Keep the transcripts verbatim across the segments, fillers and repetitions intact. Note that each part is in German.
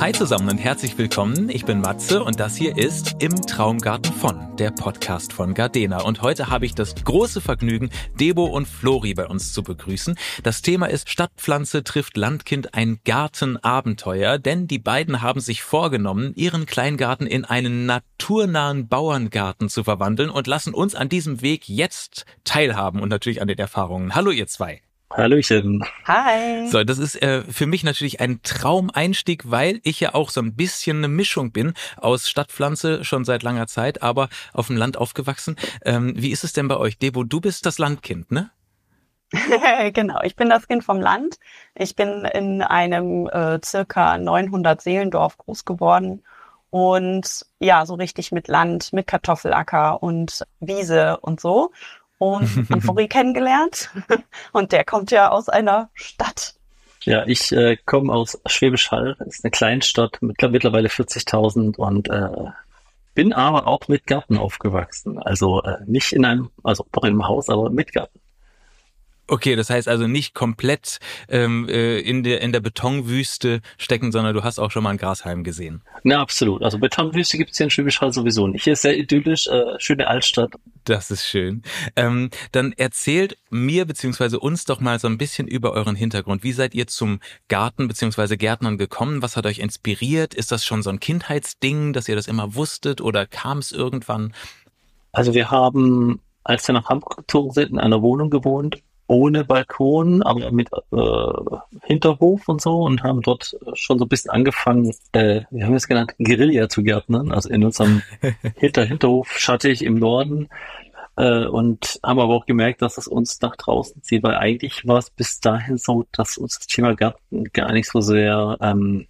Hi zusammen und herzlich willkommen. Ich bin Matze und das hier ist Im Traumgarten von, der Podcast von Gardena. Und heute habe ich das große Vergnügen, Debo und Flori bei uns zu begrüßen. Das Thema ist Stadtpflanze trifft Landkind, ein Gartenabenteuer. Denn die beiden haben sich vorgenommen, ihren Kleingarten in einen naturnahen Bauerngarten zu verwandeln und lassen uns an diesem Weg jetzt teilhaben und natürlich an den Erfahrungen. Hallo ihr zwei. Hallöchen. Hi. So, das ist äh, für mich natürlich ein Traumeinstieg, weil ich ja auch so ein bisschen eine Mischung bin aus Stadtpflanze schon seit langer Zeit, aber auf dem Land aufgewachsen. Ähm, wie ist es denn bei euch? Debo, du bist das Landkind, ne? Genau, ich bin das Kind vom Land. Ich bin in einem äh, circa neunhundert Seelendorf groß geworden und ja, so richtig mit Land, mit Kartoffelacker und Wiese und so. Und an Flori kennengelernt. Und der kommt ja aus einer Stadt. Ja, ich äh, komme aus Schwäbisch Hall. Das ist eine Kleinstadt mit mittlerweile vierzigtausend und äh, bin aber auch mit Garten aufgewachsen. Also äh, nicht in einem, also doch in einem Haus, aber mit Garten. Okay, das heißt also nicht komplett ähm, äh, in der in der Betonwüste stecken, sondern du hast auch schon mal ein Grashalm gesehen. Na, absolut. Also Betonwüste gibt's hier in Schwäbisch Hall sowieso nicht. Hier ist sehr idyllisch, äh, schöne Altstadt. Das ist schön. Ähm, dann erzählt mir beziehungsweise uns doch mal so ein bisschen über euren Hintergrund. Wie seid ihr zum Garten beziehungsweise Gärtnern gekommen? Was hat euch inspiriert? Ist das schon so ein Kindheitsding, dass ihr das immer wusstet oder kam es irgendwann? Also wir haben, als wir nach Hamburg gezogen sind, in einer Wohnung gewohnt, ohne Balkon, aber mit äh, Hinterhof und so und haben dort schon so ein bisschen angefangen, äh, wir haben es genannt, Guerilla zu gärtnern, also in unserem Hinter Hinterhof schattig im Norden äh, und haben aber auch gemerkt, dass es uns nach draußen zieht, weil eigentlich war es bis dahin so, dass uns das Thema Garten gar nicht so sehr ähm,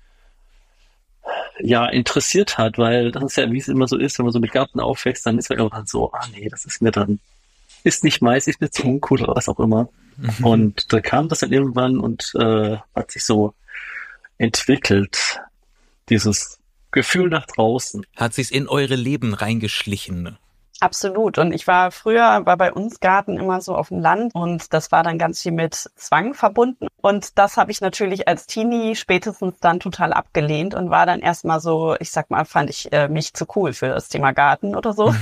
ja interessiert hat, weil das ist ja, wie es immer so ist, wenn man so mit Garten aufwächst, dann ist man irgendwann so, ah nee, das ist mir dann ist nicht meist, ist mir zu uncool oder was auch immer. Mhm. Und da kam das dann irgendwann und äh, hat sich so entwickelt, dieses Gefühl nach draußen. Hat sich's in eure Leben reingeschlichen? Absolut. Und ich war früher, war bei uns Garten immer so auf dem Land und das war dann ganz viel mit Zwang verbunden. Und das habe ich natürlich als Teenie spätestens dann total abgelehnt und war dann erstmal so, ich sag mal, fand ich äh, mich zu cool für das Thema Garten oder so.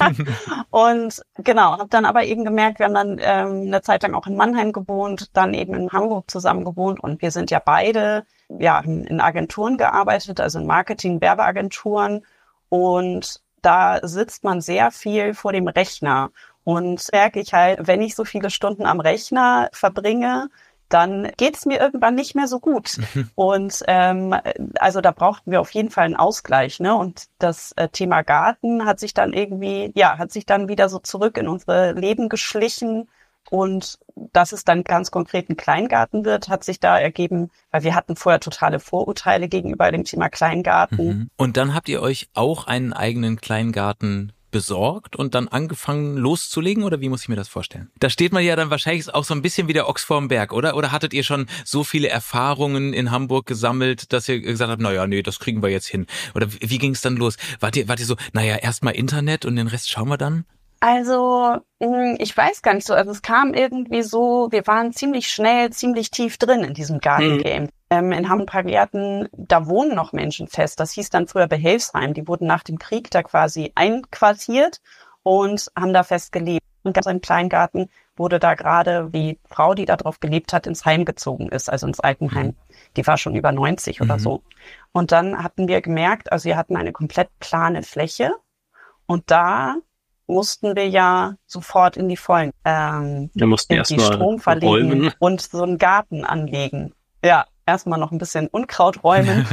Und genau, habe dann aber eben gemerkt, wir haben dann ähm, eine Zeit lang auch in Mannheim gewohnt, dann eben in Hamburg zusammen gewohnt und wir sind ja beide ja in Agenturen gearbeitet, also in Marketing, Werbeagenturen und da sitzt man sehr viel vor dem Rechner und merke ich halt, wenn ich so viele Stunden am Rechner verbringe, dann geht es mir irgendwann nicht mehr so gut. Und ähm, also da brauchten wir auf jeden Fall einen Ausgleich, ne? Und das äh, Thema Garten hat sich dann irgendwie, ja, hat sich dann wieder so zurück in unsere Leben geschlichen. Und dass es dann ganz konkret ein Kleingarten wird, hat sich da ergeben, weil wir hatten vorher totale Vorurteile gegenüber dem Thema Kleingarten. Mhm. Und dann habt ihr euch auch einen eigenen Kleingarten besorgt und dann angefangen loszulegen, oder wie muss ich mir das vorstellen? Da steht man ja dann wahrscheinlich auch so ein bisschen wie der Ochs vorm Berg, oder? Oder hattet ihr schon so viele Erfahrungen in Hamburg gesammelt, dass ihr gesagt habt, naja, nee, das kriegen wir jetzt hin? Oder wie, wie ging es dann los? Wart ihr, wart ihr so, naja, erstmal Internet und den Rest schauen wir dann? Also, ich weiß gar nicht so, also es kam irgendwie so, wir waren ziemlich schnell, ziemlich tief drin in diesem Gartengame. Mhm. Ähm, in Hamburg-Gärten, da wohnen noch Menschen fest, das hieß dann früher Behelfsheim, die wurden nach dem Krieg da quasi einquartiert und haben da fest gelebt. Und ganz im Kleingarten wurde da gerade die Frau, die da drauf gelebt hat, ins Heim gezogen ist, also ins Altenheim. Mhm. Die war schon über neunzig mhm. oder so. Und dann hatten wir gemerkt, also wir hatten eine komplett plane Fläche und da mussten wir ja sofort in die Vollen, ähm, wir mussten die Strom verlegen räumen. Und so einen Garten anlegen. Ja, erstmal noch ein bisschen Unkraut räumen.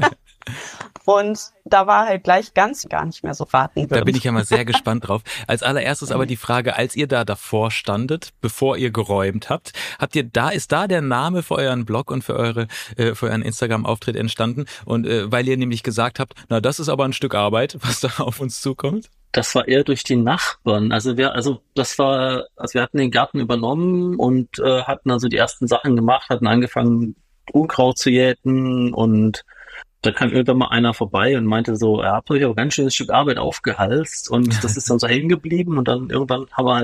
Und da war halt gleich ganz gar nicht mehr so warten. Da bin ich ja mal sehr gespannt drauf. Als allererstes aber die Frage, als ihr da davor standet, bevor ihr geräumt habt, habt ihr da, ist da der Name für euren Blog und für eure, äh, für euren Instagram-Auftritt entstanden? Und äh, weil ihr nämlich gesagt habt, na, das ist aber ein Stück Arbeit, was da auf uns zukommt? Das war eher durch die Nachbarn. Also wir, also das war, also wir hatten den Garten übernommen und äh, hatten also die ersten Sachen gemacht, hatten angefangen Unkraut zu jäten und da kam irgendwann mal einer vorbei und meinte so, ihr habt euch aber ganz schönes Stück Arbeit aufgehalst und das ist dann so hängen geblieben und dann irgendwann haben wir halt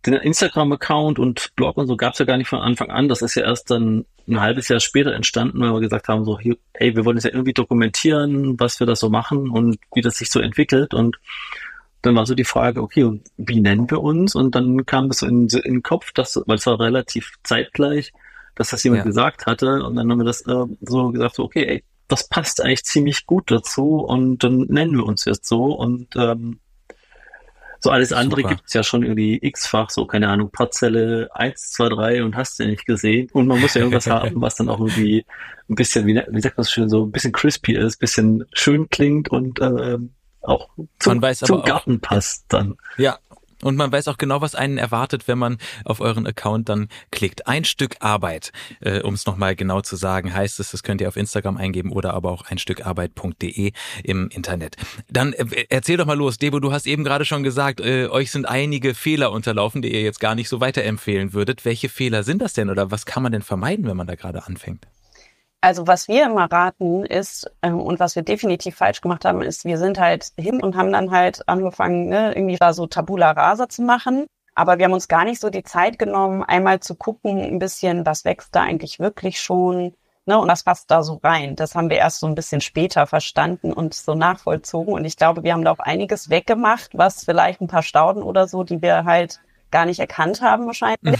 den Instagram-Account und Blog und so gab es ja gar nicht von Anfang an. Das ist ja erst dann ein halbes Jahr später entstanden, weil wir gesagt haben, so, hier, hey, wir wollen es ja irgendwie dokumentieren, was wir da so machen und wie das sich so entwickelt. Und dann war so die Frage, okay, und wie nennen wir uns? Und dann kam es so in, in den Kopf, dass, weil es war relativ zeitgleich, dass das jemand Ja. gesagt hatte. Und dann haben wir das äh, so gesagt, so, okay, ey, das passt eigentlich ziemlich gut dazu und dann nennen wir uns jetzt so. Und ähm, so alles andere Super. gibt's ja schon irgendwie x-fach, so keine Ahnung, Parzelle eins, zwei, drei und hast du nicht gesehen. Und man muss ja irgendwas haben, was dann auch irgendwie ein bisschen, wie, wie sagt man so schön, so ein bisschen crispy ist, bisschen schön klingt und äh, auch zum, Man weiß aber zum auch- Garten passt dann. Ja. Und man weiß auch genau, was einen erwartet, wenn man auf euren Account dann klickt. Ein Stück Arbeit, äh, um es nochmal genau zu sagen, heißt es, das könnt ihr auf Instagram eingeben oder aber auch einstückarbeit punkt de im Internet. Dann äh, erzähl doch mal los, Debo, du hast eben gerade schon gesagt, äh, euch sind einige Fehler unterlaufen, die ihr jetzt gar nicht so weiterempfehlen würdet. Welche Fehler sind das denn oder was kann man denn vermeiden, wenn man da gerade anfängt? Also was wir immer raten ist, ähm, und was wir definitiv falsch gemacht haben, ist, wir sind halt hin und haben dann halt angefangen, ne, irgendwie da so Tabula Rasa zu machen. Aber wir haben uns gar nicht so die Zeit genommen, einmal zu gucken, ein bisschen, was wächst da eigentlich wirklich schon, ne, und was passt da so rein. Das haben wir erst so ein bisschen später verstanden und so nachvollzogen. Und ich glaube, wir haben da auch einiges weggemacht, was vielleicht ein paar Stauden oder so, die wir halt gar nicht erkannt haben wahrscheinlich.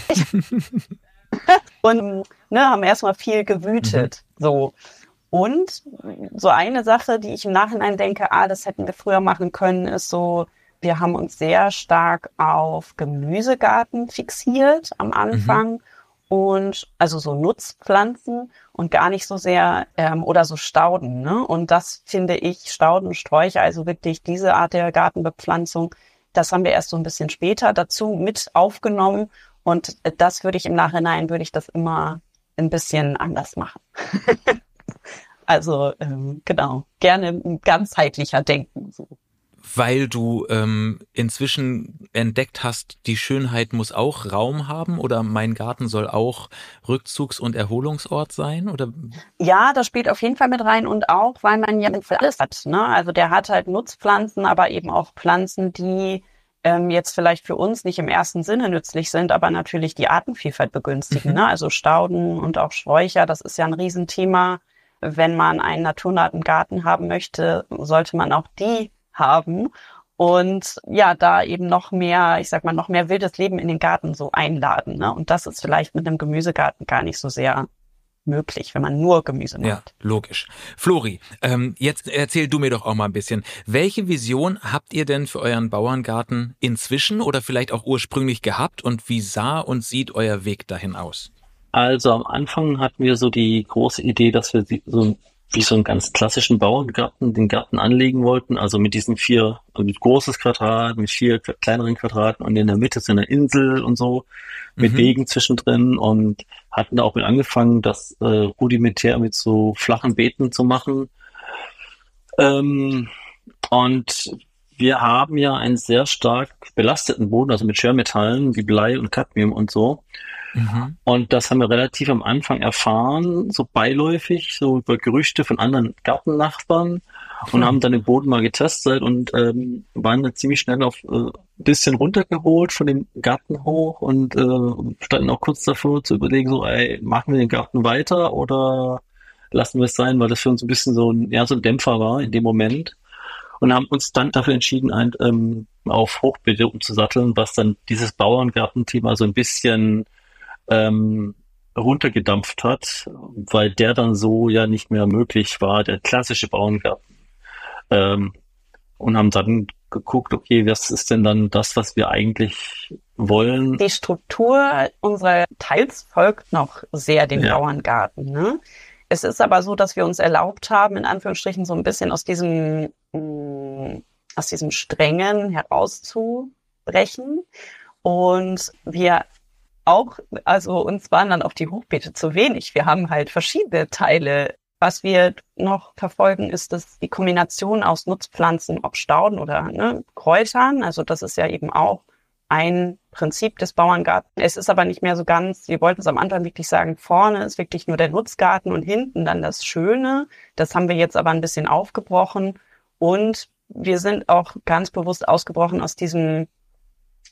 Und ne, haben erstmal viel gewütet. Mhm. So. Und so eine Sache, die ich im Nachhinein denke, ah, das hätten wir früher machen können, ist so, wir haben uns sehr stark auf Gemüsegarten fixiert am Anfang. Mhm. Und also so Nutzpflanzen und gar nicht so sehr, ähm, oder so Stauden, ne? Und das finde ich, Stauden, Sträucher, also wirklich diese Art der Gartenbepflanzung, das haben wir erst so ein bisschen später dazu mit aufgenommen. Und das würde ich im Nachhinein, würde ich das immer ein bisschen anders machen. Also ähm, genau, gerne ganzheitlicher denken. So. Weil du ähm, inzwischen entdeckt hast, die Schönheit muss auch Raum haben oder mein Garten soll auch Rückzugs- und Erholungsort sein? Oder? Ja, das spielt auf jeden Fall mit rein und auch, weil man ja für alles hat. Ne? Also der hat halt Nutzpflanzen, aber eben auch Pflanzen, die ähm, jetzt vielleicht für uns nicht im ersten Sinne nützlich sind, aber natürlich die Artenvielfalt begünstigen. Mhm. Ne? Also Stauden und auch Sträucher, das ist ja ein Riesenthema. Wenn man einen naturnahen Garten haben möchte, sollte man auch die haben und ja, da eben noch mehr, ich sag mal, noch mehr wildes Leben in den Garten so einladen. Ne? Und das ist vielleicht mit einem Gemüsegarten gar nicht so sehr möglich, wenn man nur Gemüse macht. Ja, logisch. Flori, ähm, jetzt erzähl du mir doch auch mal ein bisschen. Welche Vision habt ihr denn für euren Bauerngarten inzwischen oder vielleicht auch ursprünglich gehabt und wie sah und sieht euer Weg dahin aus? Also am Anfang hatten wir so die große Idee, dass wir so wie so einen ganz klassischen Bauerngarten den Garten anlegen wollten, also mit diesen vier, mit großes Quadrat, mit vier kleineren Quadraten und in der Mitte so eine Insel und so, mit mhm. Wegen zwischendrin und hatten da auch mit angefangen, das äh, rudimentär mit so flachen Beeten zu machen. Ähm, und wir haben ja einen sehr stark belasteten Boden, also mit Schwermetallen wie Blei und Cadmium und so. Mhm. Und das haben wir relativ am Anfang erfahren, so beiläufig, so über Gerüchte von anderen Gartennachbarn und mhm. haben dann den Boden mal getestet und ähm, waren dann ziemlich schnell auf ein äh, bisschen runtergeholt von dem Garten hoch und äh, standen auch kurz davor zu überlegen, so, ey, machen wir den Garten weiter oder lassen wir es sein, weil das für uns ein bisschen so ein, ja, so ein Dämpfer war in dem Moment. Und haben uns dann dafür entschieden, ein, ähm, auf Hochbeete umzusatteln, was dann dieses Bauerngartenthema so ein bisschen ähm, runtergedampft hat, weil der dann so ja nicht mehr möglich war, der klassische Bauerngarten. Ähm, und haben dann geguckt, okay, was ist denn dann das, was wir eigentlich wollen? Die Struktur unserer Teils folgt noch sehr dem ja. Bauerngarten, ne? Es ist aber so, dass wir uns erlaubt haben, in Anführungsstrichen so ein bisschen aus diesem, mh, aus diesem Strengen herauszubrechen. Und wir auch, also uns waren dann auch die Hochbeete zu wenig. Wir haben halt verschiedene Teile. Was wir noch verfolgen, ist das die Kombination aus Nutzpflanzen, ob Stauden oder ne, Kräutern. Also das ist ja eben auch ein Prinzip des Bauerngartens. Es ist aber nicht mehr so ganz, wir wollten es am Anfang wirklich sagen, vorne ist wirklich nur der Nutzgarten und hinten dann das Schöne. Das haben wir jetzt aber ein bisschen aufgebrochen und wir sind auch ganz bewusst ausgebrochen aus diesem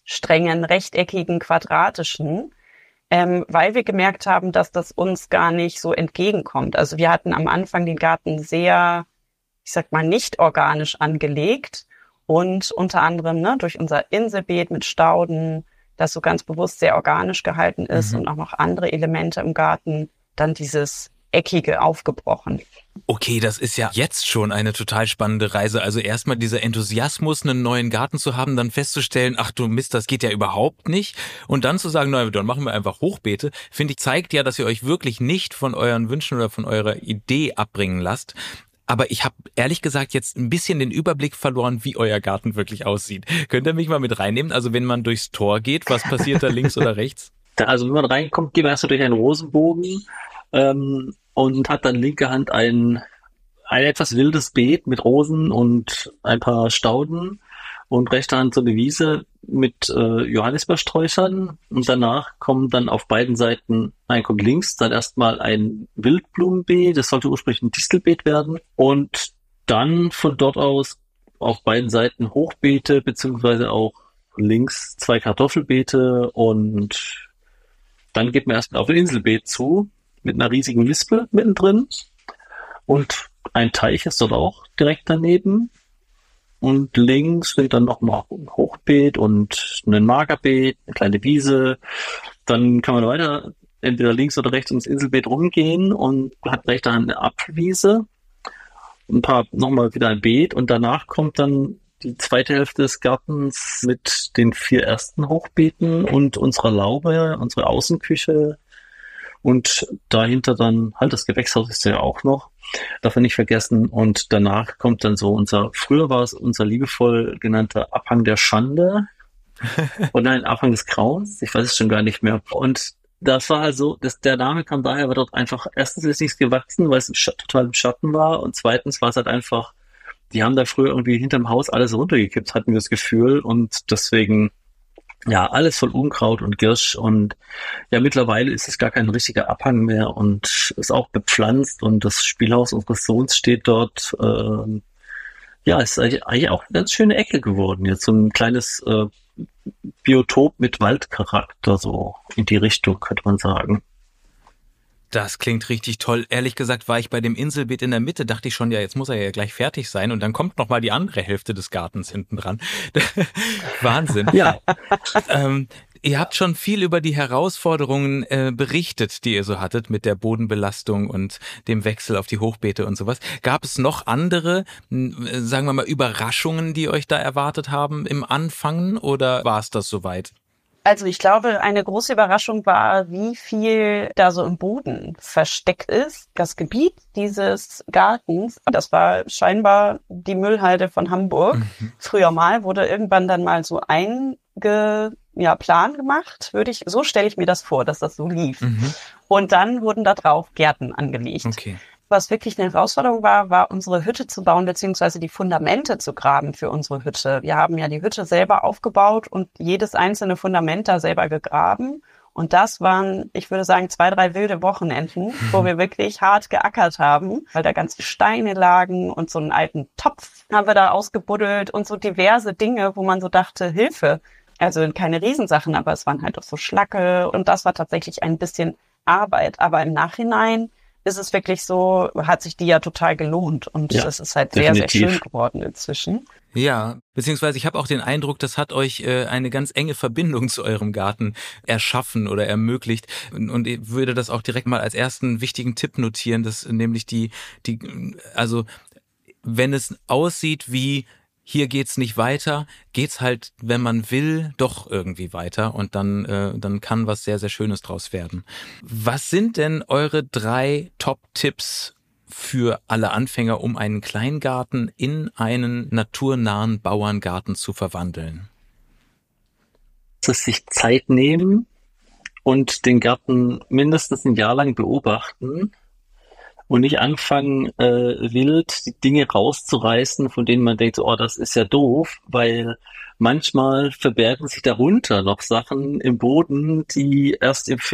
strengen, rechteckigen, quadratischen, ähm, weil wir gemerkt haben, dass das uns gar nicht so entgegenkommt. Also wir hatten am Anfang den Garten sehr, ich sag mal, nicht organisch angelegt und unter anderem ne, durch unser Inselbeet mit Stauden, das so ganz bewusst sehr organisch gehalten ist mhm. und auch noch andere Elemente im Garten, dann dieses Eckige aufgebrochen. Okay, das ist ja jetzt schon eine total spannende Reise. Also erstmal dieser Enthusiasmus, einen neuen Garten zu haben, dann festzustellen, ach du Mist, das geht ja überhaupt nicht. Und dann zu sagen, na, dann machen wir einfach Hochbeete, finde ich, zeigt ja, dass ihr euch wirklich nicht von euren Wünschen oder von eurer Idee abbringen lasst. Aber ich habe ehrlich gesagt jetzt ein bisschen den Überblick verloren, wie euer Garten wirklich aussieht. Könnt ihr mich mal mit reinnehmen? Also wenn man durchs Tor geht, was passiert da links oder rechts? Da, also wenn man reinkommt, geht man erst durch einen Rosenbogen ähm, und hat dann linke Hand ein, ein etwas wildes Beet mit Rosen und ein paar Stauden und rechte Hand so eine Wiese mit äh, Johannisbeersträuchern und danach kommen dann auf beiden Seiten, nein, kommt links dann erstmal ein Wildblumenbeet, das sollte ursprünglich ein Distelbeet werden und dann von dort aus auf beiden Seiten Hochbeete beziehungsweise auch links zwei Kartoffelbeete und dann geht man erstmal auf ein Inselbeet zu mit einer riesigen Lispel mittendrin und ein Teich ist dort auch direkt daneben. Und links sind dann nochmal ein Hochbeet und ein Magerbeet, eine kleine Wiese. Dann kann man weiter entweder links oder rechts ums Inselbeet rumgehen und hat rechts eine Apfelwiese. Ein paar, nochmal wieder ein Beet und danach kommt dann die zweite Hälfte des Gartens mit den vier ersten Hochbeeten und unserer Laube, unsere Außenküche. Und dahinter dann halt das Gewächshaus ist ja auch noch, darf man nicht vergessen. Und danach kommt dann so unser, früher war es unser liebevoll genannter Abhang der Schande. Und nein, Abhang des Grauens, ich weiß es schon gar nicht mehr. Und das war halt so, dass der Name kam daher, weil dort einfach, erstens ist nichts gewachsen, weil es total im Schatten war. Und zweitens war es halt einfach, die haben da früher irgendwie hinterm Haus alles runtergekippt, hatten wir das Gefühl. Und deswegen, ja, alles voll Unkraut und Girsch und ja, mittlerweile ist es gar kein richtiger Abhang mehr und ist auch bepflanzt und das Spielhaus unseres Sohns steht dort. Ähm, ja, ist eigentlich, eigentlich auch eine ganz schöne Ecke geworden. Jetzt so ein kleines äh, Biotop mit Waldcharakter, so in die Richtung, könnte man sagen. Das klingt richtig toll. Ehrlich gesagt war ich bei dem Inselbeet in der Mitte, dachte ich schon, ja, jetzt muss er ja gleich fertig sein und dann kommt noch mal die andere Hälfte des Gartens hinten dran. Wahnsinn. Ja. ähm, ihr habt schon viel über die Herausforderungen äh, berichtet, die ihr so hattet mit der Bodenbelastung und dem Wechsel auf die Hochbeete und sowas. Gab es noch andere, äh, sagen wir mal, Überraschungen, die euch da erwartet haben im Anfang oder war es das soweit? Also ich glaube, eine große Überraschung war, wie viel da so im Boden versteckt ist. Das Gebiet dieses Gartens, das war scheinbar die Müllhalde von Hamburg. Mhm. Früher mal wurde irgendwann dann mal so einge, ja, Plan gemacht, würde ich, so stelle ich mir das vor, dass das so lief. Mhm. Und dann wurden da drauf Gärten angelegt. Okay. Was wirklich eine Herausforderung war, war unsere Hütte zu bauen, beziehungsweise die Fundamente zu graben für unsere Hütte. Wir haben ja die Hütte selber aufgebaut und jedes einzelne Fundament da selber gegraben. Und das waren, ich würde sagen, zwei, drei wilde Wochenenden, wo wir wirklich hart geackert haben, weil da ganze Steine lagen und so einen alten Topf haben wir da ausgebuddelt und so diverse Dinge, wo man so dachte, Hilfe. Also keine Riesensachen, aber es waren halt auch so Schlacke und das war tatsächlich ein bisschen Arbeit. Aber im Nachhinein ist es wirklich so, hat sich die ja total gelohnt und ja, es ist halt sehr, definitiv. Sehr schön geworden inzwischen. Ja, beziehungsweise ich habe auch den Eindruck, das hat euch äh, eine ganz enge Verbindung zu eurem Garten erschaffen oder ermöglicht und, und ich würde das auch direkt mal als ersten wichtigen Tipp notieren, dass nämlich die, die, also wenn es aussieht wie hier geht's nicht weiter, geht's halt, wenn man will, doch irgendwie weiter und dann äh, dann kann was sehr, sehr Schönes draus werden. Was sind denn eure drei Top-Tipps für alle Anfänger, um einen Kleingarten in einen naturnahen Bauerngarten zu verwandeln? Das ist sich Zeit nehmen und den Garten mindestens ein Jahr lang beobachten. Und nicht anfangen, äh, wild die Dinge rauszureißen, von denen man denkt, oh, das ist ja doof, weil manchmal verbergen sich darunter noch Sachen im Boden, die erst im, vielleicht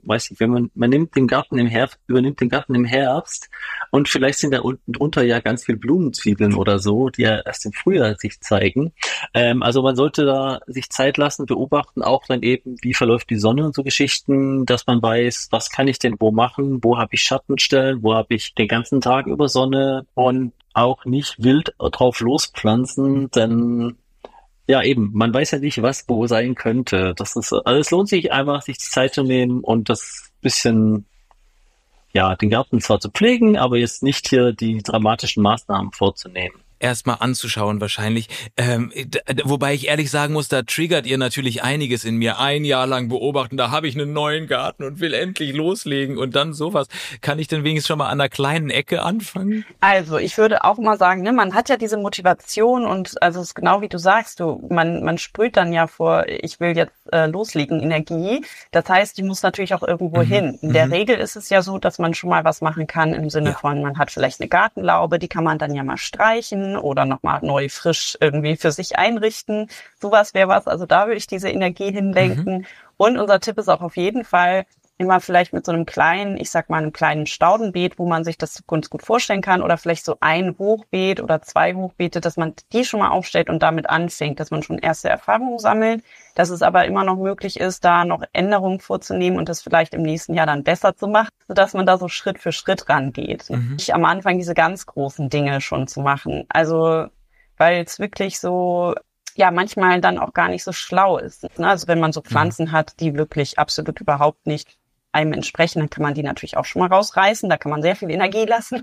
weiß ich, wenn man, man nimmt den Garten im Herbst, übernimmt den Garten im Herbst und vielleicht sind da unten drunter ja ganz viel Blumenzwiebeln oder so, die ja erst im Frühjahr sich zeigen. Ähm, also man sollte da sich Zeit lassen, beobachten, auch dann eben, wie verläuft die Sonne und so Geschichten, dass man weiß, was kann ich denn wo machen, wo habe ich Schattenstellen, wo habe ich den ganzen Tag über Sonne und auch nicht wild drauf lospflanzen, denn ja, eben. Man weiß ja nicht, was wo sein könnte. Das ist, also es lohnt sich einfach, sich die Zeit zu nehmen und das bisschen, ja, den Garten zwar zu pflegen, aber jetzt nicht hier die dramatischen Maßnahmen vorzunehmen. Erstmal anzuschauen wahrscheinlich. Ähm, d- wobei ich ehrlich sagen muss, da triggert ihr natürlich einiges in mir. Ein Jahr lang beobachten, da habe ich einen neuen Garten und will endlich loslegen und dann sowas. Kann ich denn wenigstens schon mal an einer kleinen Ecke anfangen? Also ich würde auch mal sagen, ne, man hat ja diese Motivation und also es ist genau wie du sagst, du man man sprüht dann ja vor, ich will jetzt äh, loslegen, Energie. Das heißt, die muss natürlich auch irgendwo Mhm. hin. In der Mhm. Regel ist es ja so, dass man schon mal was machen kann im Sinne Ja. von, man hat vielleicht eine Gartenlaube, die kann man dann ja mal streichen oder nochmal neu frisch irgendwie für sich einrichten. Sowas wäre was. Also da würde ich diese Energie hinlenken. Und unser Tipp ist auch auf jeden Fall, immer vielleicht mit so einem kleinen, ich sag mal, einem kleinen Staudenbeet, wo man sich das ganz gut vorstellen kann, oder vielleicht so ein Hochbeet oder zwei Hochbeete, dass man die schon mal aufstellt und damit anfängt, dass man schon erste Erfahrungen sammelt, dass es aber immer noch möglich ist, da noch Änderungen vorzunehmen und das vielleicht im nächsten Jahr dann besser zu machen, sodass man da so Schritt für Schritt rangeht. Mhm. Nicht am Anfang diese ganz großen Dinge schon zu machen. Also, weil es wirklich so, ja, manchmal dann auch gar nicht so schlau ist. Ne? Also wenn man so Pflanzen hat, die wirklich absolut überhaupt nicht einem entsprechen, dann kann man die natürlich auch schon mal rausreißen. Da kann man sehr viel Energie lassen.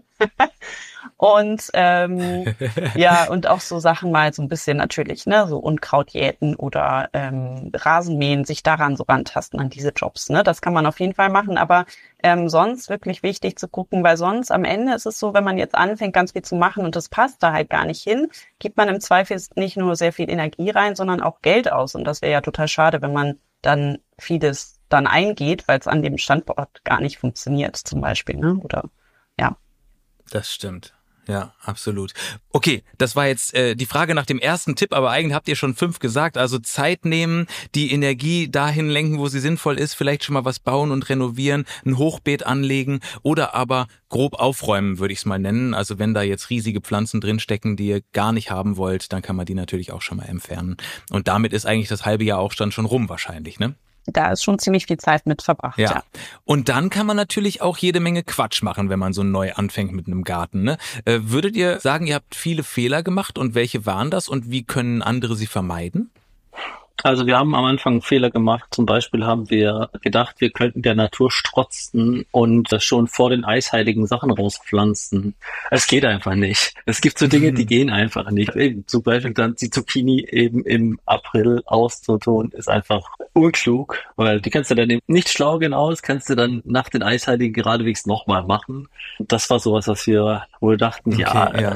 und ähm, ja, und auch so Sachen mal so ein bisschen natürlich, ne, so Unkraut jäten oder ähm, Rasenmähen, sich daran so rantasten an diese Jobs. Ne, das kann man auf jeden Fall machen. Aber ähm, sonst wirklich wichtig zu gucken, weil sonst am Ende ist es so, wenn man jetzt anfängt, ganz viel zu machen und das passt da halt gar nicht hin, gibt man im Zweifel nicht nur sehr viel Energie rein, sondern auch Geld aus. Und das wäre ja total schade, wenn man dann vieles dann eingeht, weil es an dem Standort gar nicht funktioniert, zum Beispiel, ne? Oder ja. Das stimmt. Ja, absolut. Okay, das war jetzt äh, die Frage nach dem ersten Tipp, aber eigentlich habt ihr schon fünf gesagt. Also Zeit nehmen, die Energie dahin lenken, wo sie sinnvoll ist, vielleicht schon mal was bauen und renovieren, ein Hochbeet anlegen oder aber grob aufräumen, würde ich es mal nennen. Also wenn da jetzt riesige Pflanzen drinstecken, die ihr gar nicht haben wollt, dann kann man die natürlich auch schon mal entfernen. Und damit ist eigentlich das halbe Jahr auch dann schon rum wahrscheinlich, ne? Da ist schon ziemlich viel Zeit mit verbracht, ja. Ja. Und dann kann man natürlich auch jede Menge Quatsch machen, wenn man so neu anfängt mit einem Garten, ne? Äh, würdet ihr sagen, ihr habt viele Fehler gemacht und welche waren das und wie können andere sie vermeiden? Also wir haben am Anfang einen Fehler gemacht. Zum Beispiel haben wir gedacht, wir könnten der Natur strotzen und schon vor den eisheiligen Sachen rauspflanzen. Es geht einfach nicht. Es gibt so Dinge, die gehen einfach nicht. Eben, zum Beispiel dann die Zucchini eben im April auszutun, ist einfach urklug, weil die kannst du dann eben nicht schlau aus, kannst du dann nach den eisheiligen geradewegs nochmal machen. Das war sowas, was wir wohl dachten, Okay, ja, ja. Äh,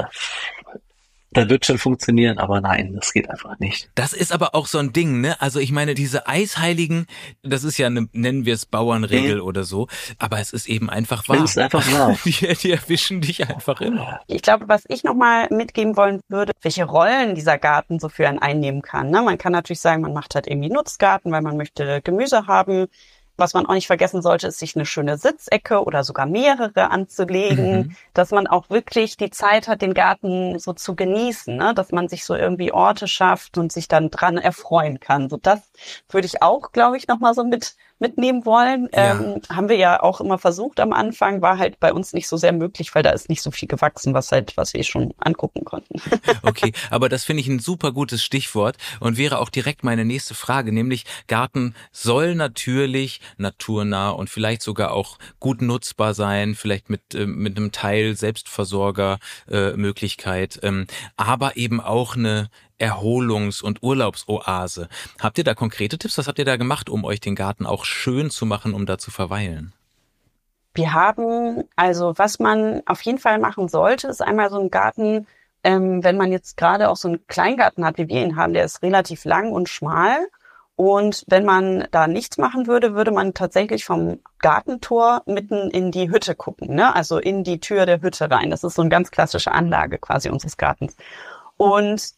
das wird schon funktionieren, aber nein, das geht einfach nicht. Das ist aber auch so ein Ding, ne? Also ich meine, diese Eisheiligen, das ist ja eine, nennen wir es Bauernregel Mhm. oder so, aber es ist eben einfach wahr. Es ist einfach wahr. Die, die erwischen dich einfach immer. Ich glaube, was ich nochmal mitgeben wollen würde, welche Rollen dieser Garten so für einen einnehmen kann. Ne? Man kann natürlich sagen, man macht halt irgendwie Nutzgarten, weil man möchte Gemüse haben. Was man auch nicht vergessen sollte, ist, sich eine schöne Sitzecke oder sogar mehrere anzulegen, Mhm. dass man auch wirklich die Zeit hat, den Garten so zu genießen, ne? Dass man sich so irgendwie Orte schafft und sich dann dran erfreuen kann. So das würde ich auch, glaube ich, nochmal so mit mitnehmen wollen. Ja. Ähm, haben wir ja auch immer versucht am Anfang, war halt bei uns nicht so sehr möglich, weil da ist nicht so viel gewachsen, was halt, was wir schon angucken konnten. Okay, aber das finde ich ein super gutes Stichwort und wäre auch direkt meine nächste Frage, nämlich Garten soll natürlich naturnah und vielleicht sogar auch gut nutzbar sein, vielleicht mit äh, mit einem Teil Selbstversorger äh, Möglichkeit, ähm, aber eben auch eine Erholungs- und Urlaubsoase. Habt ihr da konkrete Tipps? Was habt ihr da gemacht, um euch den Garten auch schön zu machen, um da zu verweilen? Wir haben, also was man auf jeden Fall machen sollte, ist einmal so ein Garten, ähm, wenn man jetzt gerade auch so einen Kleingarten hat, wie wir ihn haben, der ist relativ lang und schmal. Und wenn man da nichts machen würde, würde man tatsächlich vom Gartentor mitten in die Hütte gucken, ne? Also in die Tür der Hütte rein. Das ist so eine ganz klassische Anlage quasi unseres Gartens. Und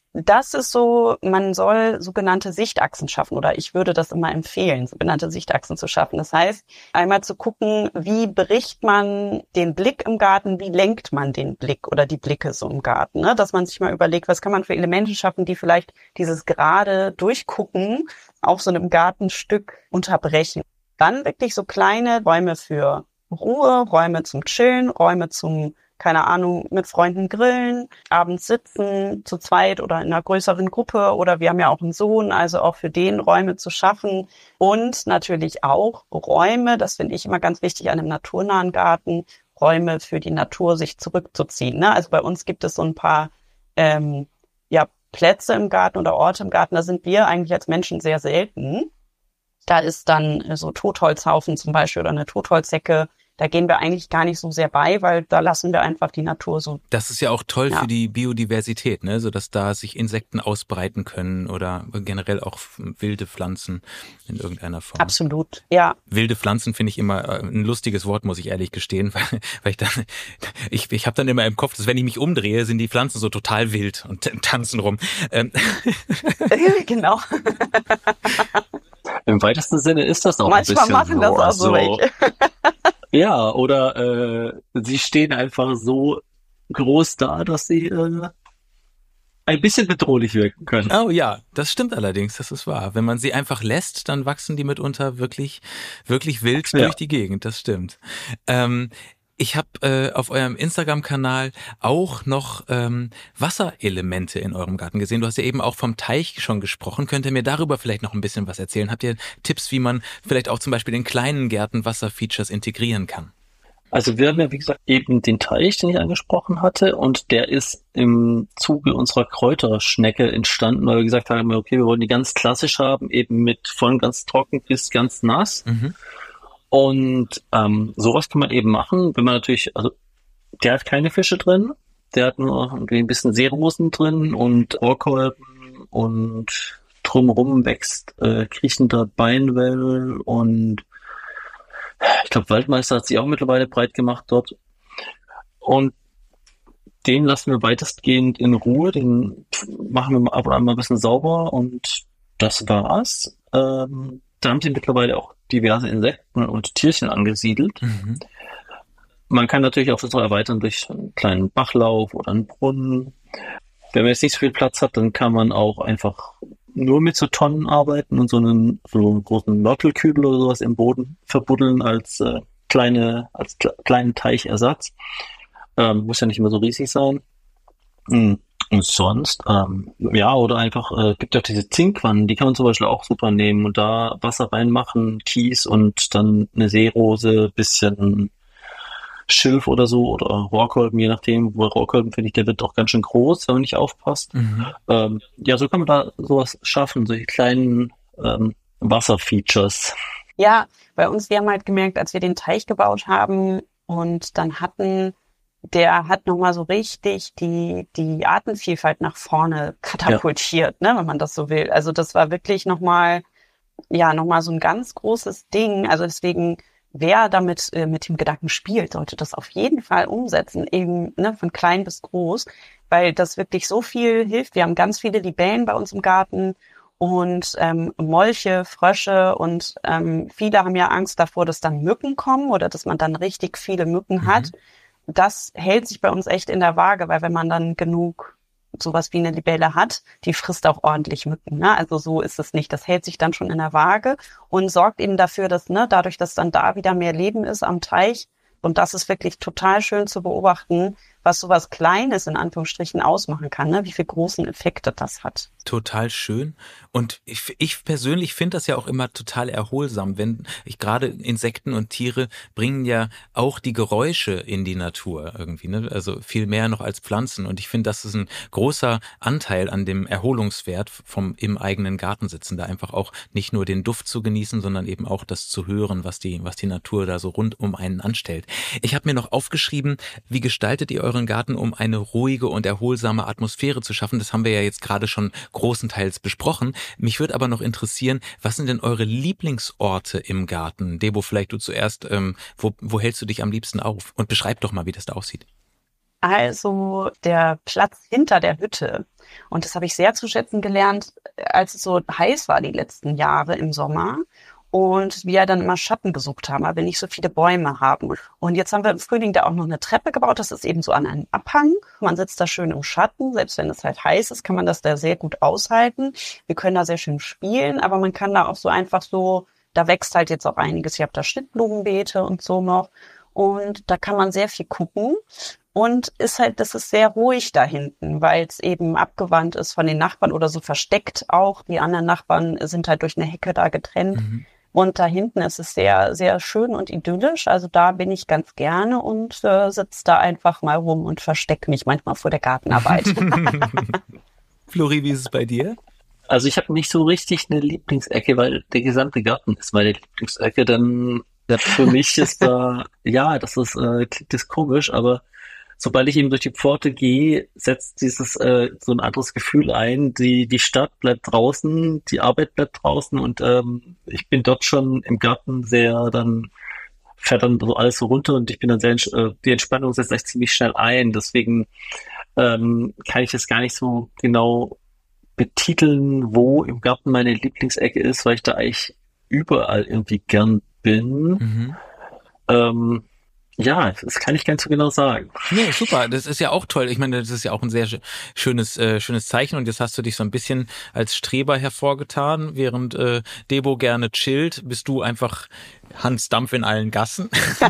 Das ist so, man soll sogenannte Sichtachsen schaffen oder ich würde das immer empfehlen, sogenannte Sichtachsen zu schaffen. Das heißt, einmal zu gucken, wie bricht man den Blick im Garten, wie lenkt man den Blick oder die Blicke so im Garten, ne? Dass man sich mal überlegt, was kann man für Elemente schaffen, die vielleicht dieses gerade Durchgucken auf so einem Gartenstück unterbrechen. Dann wirklich so kleine Räume für Ruhe, Räume zum Chillen, Räume zum keine Ahnung, mit Freunden grillen, abends sitzen, zu zweit oder in einer größeren Gruppe oder wir haben ja auch einen Sohn, also auch für den Räume zu schaffen und natürlich auch Räume, das finde ich immer ganz wichtig an einem naturnahen Garten, Räume für die Natur sich zurückzuziehen. Ne? Also bei uns gibt es so ein paar ähm, ja, Plätze im Garten oder Orte im Garten, da sind wir eigentlich als Menschen sehr selten. Da ist dann so Totholzhaufen zum Beispiel oder eine Totholzhecke. Da gehen wir eigentlich gar nicht so sehr bei, weil da lassen wir einfach die Natur so. Das ist ja auch toll ja. für die Biodiversität, ne, so dass da sich Insekten ausbreiten können oder generell auch wilde Pflanzen in irgendeiner Form. Absolut, ja. Wilde Pflanzen finde ich immer ein lustiges Wort, muss ich ehrlich gestehen, weil, weil ich dann, ich, ich habe dann immer im Kopf, dass wenn ich mich umdrehe, sind die Pflanzen so total wild und t- tanzen rum. Ähm. Genau. Im weitesten Sinne ist das auch Manchmal ein bisschen machen das auch so welche. Ja, oder äh, sie stehen einfach so groß da, dass sie äh, ein bisschen bedrohlich wirken können. Oh ja, das stimmt allerdings, das ist wahr. Wenn man sie einfach lässt, dann wachsen die mitunter wirklich, wirklich wild Ja. durch die Gegend, das stimmt. Ähm, Ich habe äh, auf eurem Instagram-Kanal auch noch ähm, Wasserelemente in eurem Garten gesehen. Du hast ja eben auch vom Teich schon gesprochen. Könnt ihr mir darüber vielleicht noch ein bisschen was erzählen? Habt ihr Tipps, wie man vielleicht auch zum Beispiel in kleinen Gärten Wasserfeatures integrieren kann? Also wir haben ja, wie gesagt, eben den Teich, den ich angesprochen hatte, und der ist im Zuge unserer Kräuterschnecke entstanden, weil wir gesagt haben, okay, wir wollen die ganz klassisch haben, eben mit von ganz trocken bis ganz nass. Mhm. Und ähm, sowas kann man eben machen, wenn man natürlich, also der hat keine Fische drin, der hat nur irgendwie ein bisschen Seerosen drin und Rohrkolben und drumherum wächst äh, kriechender Beinwell und ich glaube Waldmeister hat sich auch mittlerweile breit gemacht dort. Und den lassen wir weitestgehend in Ruhe, den machen wir ab und an mal ein bisschen sauber und das war's. Ähm, da haben sie mittlerweile auch diverse Insekten und Tierchen angesiedelt. Mhm. Man kann natürlich auch das noch erweitern durch einen kleinen Bachlauf oder einen Brunnen. Wenn man jetzt nicht so viel Platz hat, dann kann man auch einfach nur mit so Tonnen arbeiten und so einen, so einen großen Mörtelkübel oder sowas im Boden verbuddeln als äh, kleine, als kle- kleinen Teichersatz. Ähm, muss ja nicht immer so riesig sein. Mhm. Und sonst, ähm, ja, oder einfach, äh, gibt ja auch diese Zinkwannen, die kann man zum Beispiel auch super nehmen und da Wasser reinmachen, Kies und dann eine Seerose, bisschen Schilf oder so oder Rohrkolben, je nachdem, wo Rohrkolben finde ich, der wird auch ganz schön groß, wenn man nicht aufpasst. Mhm. Ähm, ja, so kann man da sowas schaffen, solche kleinen ähm, Wasserfeatures. Ja, bei uns, wir haben halt gemerkt, als wir den Teich gebaut haben und dann hatten, der hat nochmal so richtig die die Artenvielfalt nach vorne katapultiert, ja. ne, wenn man das so will. Also das war wirklich nochmal, ja, nochmal so ein ganz großes Ding. Also deswegen, wer damit äh, mit dem Gedanken spielt, sollte das auf jeden Fall umsetzen, eben ne, von klein bis groß, weil das wirklich so viel hilft. Wir haben ganz viele Libellen bei uns im Garten und ähm, Molche, Frösche und ähm, viele haben ja Angst davor, dass dann Mücken kommen oder dass man dann richtig viele Mücken Mhm. hat. Das hält sich bei uns echt in der Waage, weil wenn man dann genug sowas wie eine Libelle hat, die frisst auch ordentlich Mücken. Ne? Also so ist es nicht. Das hält sich dann schon in der Waage und sorgt eben dafür, dass ne, dadurch, dass dann da wieder mehr Leben ist am Teich, und das ist wirklich total schön zu beobachten, was sowas Kleines in Anführungsstrichen ausmachen kann, ne? Wie viel großen Effekte das hat. Total schön. Und ich, ich persönlich finde das ja auch immer total erholsam, wenn ich gerade Insekten und Tiere bringen ja auch die Geräusche in die Natur irgendwie, ne? Also viel mehr noch als Pflanzen. Und ich finde, das ist ein großer Anteil an dem Erholungswert vom im eigenen Garten sitzen, da einfach auch nicht nur den Duft zu genießen, sondern eben auch das zu hören, was die, was die Natur da so rund um einen anstellt. Ich habe mir noch aufgeschrieben, wie gestaltet ihr euren Garten, um eine ruhige und erholsame Atmosphäre zu schaffen? Das haben wir ja jetzt gerade schon großenteils besprochen. Mich würde aber noch interessieren, was sind denn eure Lieblingsorte im Garten? Debo, vielleicht du zuerst, ähm, wo, wo hältst du dich am liebsten auf? Und beschreib doch mal, wie das da aussieht. Also der Platz hinter der Hütte. Und das habe ich sehr zu schätzen gelernt, als es so heiß war die letzten Jahre im Sommer. Und wir dann immer Schatten gesucht haben, weil wir nicht so viele Bäume haben. Und jetzt haben wir im Frühling da auch noch eine Treppe gebaut. Das ist eben so an einem Abhang. Man sitzt da schön im Schatten. Selbst wenn es halt heiß ist, kann man das da sehr gut aushalten. Wir können da sehr schön spielen, aber man kann da auch so einfach so, da wächst halt jetzt auch einiges. Ich habe da Schnittblumenbeete und so noch. Und da kann man sehr viel gucken. Und ist halt, das ist sehr ruhig da hinten, weil es eben abgewandt ist von den Nachbarn oder so versteckt auch. Die anderen Nachbarn sind halt durch eine Hecke da getrennt. Mhm. Und da hinten ist es sehr, sehr schön und idyllisch. Also da bin ich ganz gerne und äh, sitze da einfach mal rum und verstecke mich manchmal vor der Gartenarbeit. Flori, wie ist es bei dir? Also ich habe nicht so richtig eine Lieblingsecke, weil der gesamte Garten ist meine Lieblingsecke. Dann ja, für mich ist da, ja, das ist, äh, klingt das komisch, aber sobald ich eben durch die Pforte gehe, setzt dieses äh, so ein anderes Gefühl ein. Die die Stadt bleibt draußen, die Arbeit bleibt draußen und ähm, ich bin dort schon im Garten sehr, dann fährt dann so alles so runter und ich bin dann sehr, äh, die Entspannung setzt echt ziemlich schnell ein. Deswegen ähm, kann ich das gar nicht so genau betiteln, wo im Garten meine Lieblingsecke ist, weil ich da eigentlich überall irgendwie gern bin. Mhm. Ähm, Ja, das kann ich ganz so genau sagen. Nee, super. Das ist ja auch toll. Ich meine, das ist ja auch ein sehr schönes äh, schönes Zeichen. Und jetzt hast du dich so ein bisschen als Streber hervorgetan. Während äh, Debo gerne chillt, bist du einfach Hans Dampf in allen Gassen.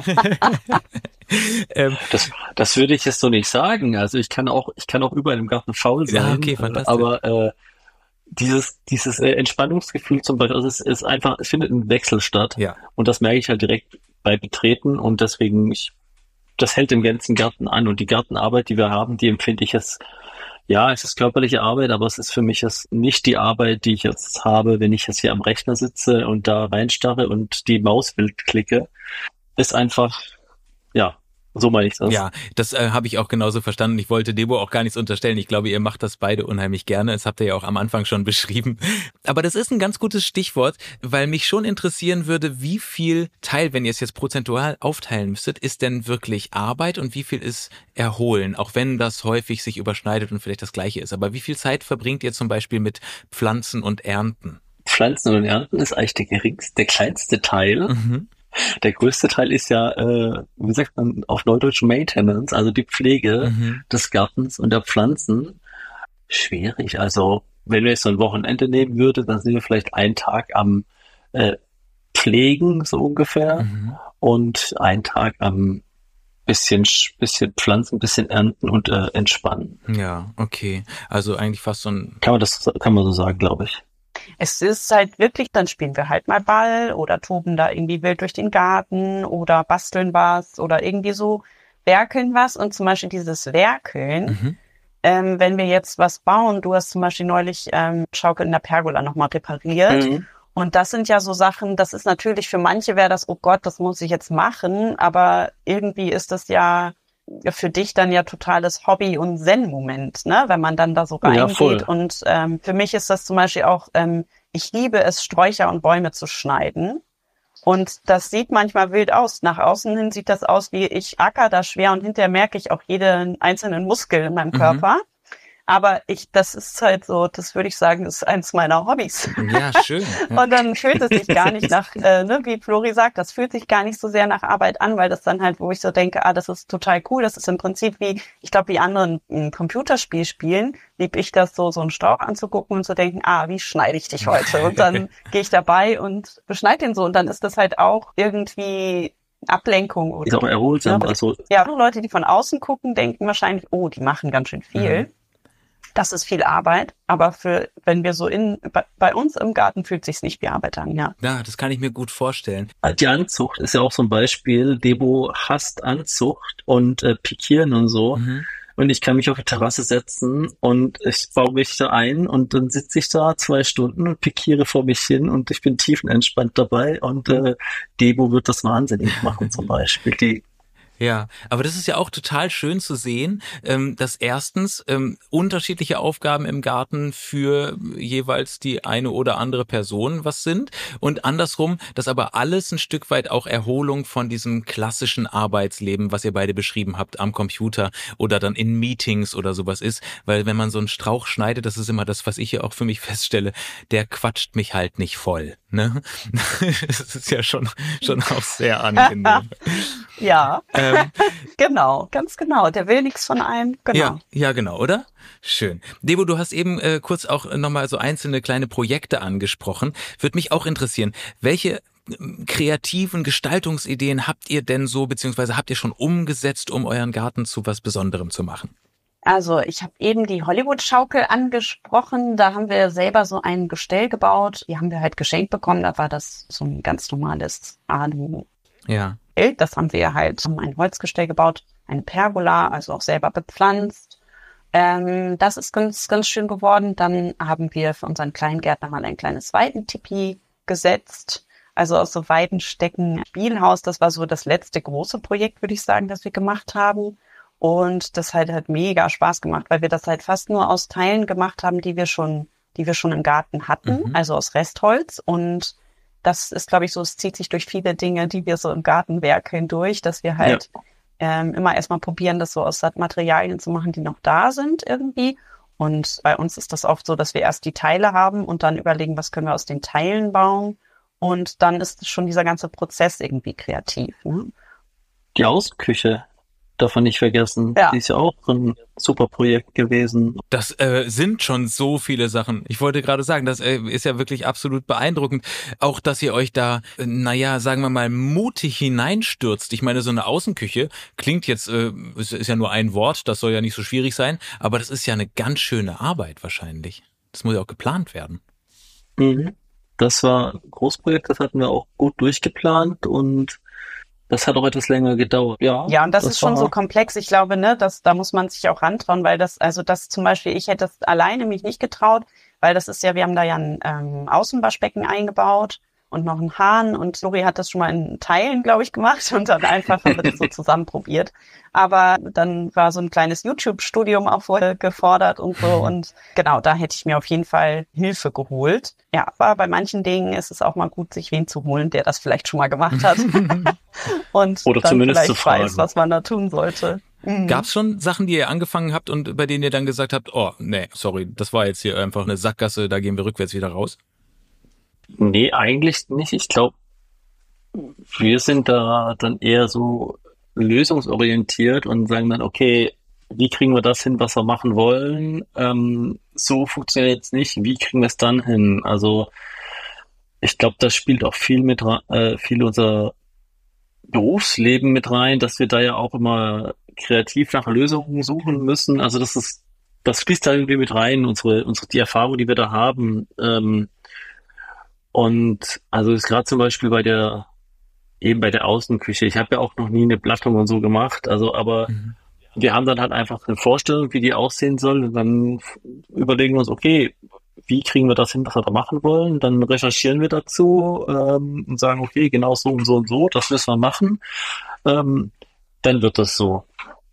ähm, das, das würde ich jetzt so nicht sagen. Also ich kann auch ich kann auch überall im Garten faul sein. Ja, okay, fantastisch. Aber äh, dieses dieses äh, Entspannungsgefühl zum Beispiel, also es ist einfach, es findet ein Wechsel statt. Ja. Und das merke ich halt direkt bei Betreten und deswegen, ich, das hält im ganzen Garten an und die Gartenarbeit, die wir haben, die empfinde ich als, ja, es ist körperliche Arbeit, aber es ist für mich jetzt nicht die Arbeit, die ich jetzt habe, wenn ich jetzt hier am Rechner sitze und da reinstarre und die Maus wild klicke, ist einfach, ja, so meine ich das. Ja, das äh, habe ich auch genauso verstanden. Ich wollte Debo auch gar nichts unterstellen. Ich glaube, ihr macht das beide unheimlich gerne. Das habt ihr ja auch am Anfang schon beschrieben. Aber das ist ein ganz gutes Stichwort, weil mich schon interessieren würde, wie viel Teil, wenn ihr es jetzt prozentual aufteilen müsstet, ist denn wirklich Arbeit und wie viel ist Erholen? Auch wenn das häufig sich überschneidet und vielleicht das Gleiche ist. Aber wie viel Zeit verbringt ihr zum Beispiel mit Pflanzen und Ernten? Pflanzen und Ernten ist eigentlich der geringste, der kleinste Teil. Mhm. Der größte Teil ist ja, äh, wie sagt man auf Neudeutsch, Maintenance, also die Pflege mhm. des Gartens und der Pflanzen. Schwierig. Also wenn wir jetzt so ein Wochenende nehmen würden, dann sind wir vielleicht einen Tag am äh, Pflegen, so ungefähr, mhm. und einen Tag am bisschen bisschen Pflanzen, bisschen ernten und äh, entspannen. Ja, okay. Also eigentlich fast so ein... Kann man das, kann man so sagen, glaube ich. Es ist halt wirklich, dann spielen wir halt mal Ball oder toben da irgendwie wild durch den Garten oder basteln was oder irgendwie so werkeln was. Und zum Beispiel dieses Werkeln, mhm. ähm, wenn wir jetzt was bauen, du hast zum Beispiel neulich ähm, Schaukel in der Pergola nochmal repariert. Mhm. Und das sind ja so Sachen, das ist natürlich für manche wäre das, oh Gott, das muss ich jetzt machen. Aber irgendwie ist das ja für dich dann ja totales Hobby- und Zen-Moment, ne, wenn man dann da so reingeht. Ja, und ähm, für mich ist das zum Beispiel auch, ähm, ich liebe es, Sträucher und Bäume zu schneiden. Und das sieht manchmal wild aus. Nach außen hin sieht das aus, wie ich acker da schwer und hinterher merke ich auch jeden einzelnen Muskel in meinem Körper. Mhm. Aber ich, das ist halt so, das würde ich sagen, ist eins meiner Hobbys. Ja, schön. Ja. Und dann fühlt es sich gar nicht nach, äh, ne, wie Flori sagt, das fühlt sich gar nicht so sehr nach Arbeit an, weil das dann halt, wo ich so denke, ah, das ist total cool. Das ist im Prinzip wie, ich glaube, wie anderen ein Computerspiel spielen, lieb ich das so, so einen Strauch anzugucken und zu denken, ah, wie schneide ich dich heute? Und dann gehe ich dabei und beschneide den so. Und dann ist das halt auch irgendwie Ablenkung oder. Ist auch erholsam. Ja, also. Ja, Leute, die von außen gucken, denken wahrscheinlich, oh, die machen ganz schön viel. Mhm. Das ist viel Arbeit, aber für wenn wir so in bei, bei uns im Garten fühlt sich's nicht wie Arbeit an, ja. Ja, das kann ich mir gut vorstellen. Die Anzucht ist ja auch so ein Beispiel. Debo hasst Anzucht und äh, Pikieren und so. Mhm. Und ich kann mich auf die Terrasse setzen und ich baue mich da ein und dann sitze ich da zwei Stunden und pikiere vor mich hin und ich bin tiefenentspannt dabei und äh, Debo wird das wahnsinnig machen zum Beispiel. Die Ja, aber das ist ja auch total schön zu sehen, ähm, dass erstens ähm, unterschiedliche Aufgaben im Garten für jeweils die eine oder andere Person was sind und andersrum, dass aber alles ein Stück weit auch Erholung von diesem klassischen Arbeitsleben, was ihr beide beschrieben habt, am Computer oder dann in Meetings oder sowas ist, weil wenn man so einen Strauch schneidet, das ist immer das, was ich hier auch für mich feststelle, der quatscht mich halt nicht voll, ne? Das ist ja schon, schon auch sehr angenehm. Ja, Ähm, genau, ganz genau. Der will nichts von einem, genau. Ja, ja, genau, oder? Schön. Debo, du hast eben äh, kurz auch nochmal so einzelne kleine Projekte angesprochen. Würde mich auch interessieren, welche ähm, kreativen Gestaltungsideen habt ihr denn so, beziehungsweise habt ihr schon umgesetzt, um euren Garten zu was Besonderem zu machen? Also ich habe eben die Hollywood-Schaukel angesprochen. Da haben wir selber so ein Gestell gebaut. Die haben wir halt geschenkt bekommen. Da war das so ein ganz normales Alu. Ja. Das haben wir halt, haben ein Holzgestell gebaut, eine Pergola, also auch selber bepflanzt. Ähm, das ist ganz, ganz schön geworden. Dann haben wir für unseren Kleingärtner mal ein kleines Weidentipi gesetzt. Also aus so Weidenstecken Spielhaus. Das war so das letzte große Projekt, würde ich sagen, das wir gemacht haben. Und das halt hat mega Spaß gemacht, weil wir das halt fast nur aus Teilen gemacht haben, die wir schon, die wir schon im Garten hatten, mhm. also aus Restholz. Und das ist, glaube ich, so, es zieht sich durch viele Dinge, die wir so im Gartenwerk hindurch, dass wir halt ja. ähm, immer erstmal probieren, das so aus Materialien zu machen, die noch da sind irgendwie. Und bei uns ist das oft so, dass wir erst die Teile haben und dann überlegen, was können wir aus den Teilen bauen. Und dann ist schon dieser ganze Prozess irgendwie kreativ. Ne? Die Außenküche darf man nicht vergessen. Ja. Die ist ja auch ein super Projekt gewesen. Das äh, sind schon so viele Sachen. Ich wollte gerade sagen, das äh, ist ja wirklich absolut beeindruckend. Auch, dass ihr euch da, äh, naja, sagen wir mal, mutig hineinstürzt. Ich meine, so eine Außenküche klingt jetzt, äh, ist, ist ja nur ein Wort, das soll ja nicht so schwierig sein, aber das ist ja eine ganz schöne Arbeit wahrscheinlich. Das muss ja auch geplant werden. Mhm. Das war ein Großprojekt, das hatten wir auch gut durchgeplant und das hat auch etwas länger gedauert. Ja, ja, und das, das ist schon war... so komplex. Ich glaube, ne, dass da muss man sich auch rantrauen, weil das, also das zum Beispiel, ich hätte das alleine mich nicht getraut, weil das ist ja, wir haben da ja ein ähm, Außenwaschbecken eingebaut und noch einen Hahn und Flori hat das schon mal in Teilen, glaube ich, gemacht und dann einfach haben wir das so zusammen probiert. Aber dann war so ein kleines YouTube-Studium auch vorher gefordert und so und genau, da hätte ich mir auf jeden Fall Hilfe geholt. Ja, aber bei manchen Dingen ist es auch mal gut, sich wen zu holen, der das vielleicht schon mal gemacht hat und oder dann zumindest vielleicht zu fragen. weiß, was man da tun sollte. Mhm. Gab es schon Sachen, die ihr angefangen habt und bei denen ihr dann gesagt habt, oh, nee, sorry, das war jetzt hier einfach eine Sackgasse, da gehen wir rückwärts wieder raus? Nee, eigentlich nicht. Ich glaube, wir sind da dann eher so lösungsorientiert und sagen dann, okay, wie kriegen wir das hin, was wir machen wollen? Ähm, so funktioniert es nicht. Wie kriegen wir es dann hin? Also ich glaube, das spielt auch viel mit äh, viel unser Berufsleben mit rein, dass wir da ja auch immer kreativ nach Lösungen suchen müssen. Also das ist, das fließt da irgendwie mit rein, unsere, unsere die Erfahrung, die wir da haben. Ähm, Und also ist gerade zum Beispiel bei der, eben bei der Außenküche, ich habe ja auch noch nie eine Plattung und so gemacht, also aber mhm. wir haben dann halt einfach eine Vorstellung, wie die aussehen soll und dann überlegen wir uns, okay, wie kriegen wir das hin, was wir da machen wollen, dann recherchieren wir dazu ähm, und sagen, okay, genau so und so und so, das müssen wir machen, ähm, dann wird das so.